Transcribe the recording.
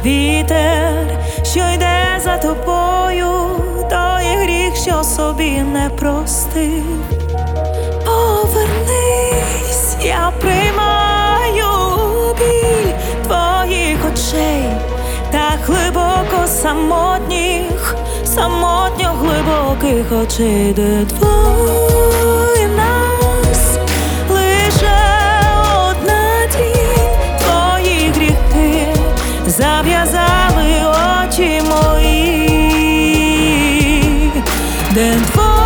Вітер, що йде за тобою, той гріх, що собі не простив. Повернись, я приймаю біль твоїх очей, так глибоко самотніх, самотньо глибоких очей, де двоє нас, лише одна тінь, твої гріхи зав'язали очі мої, де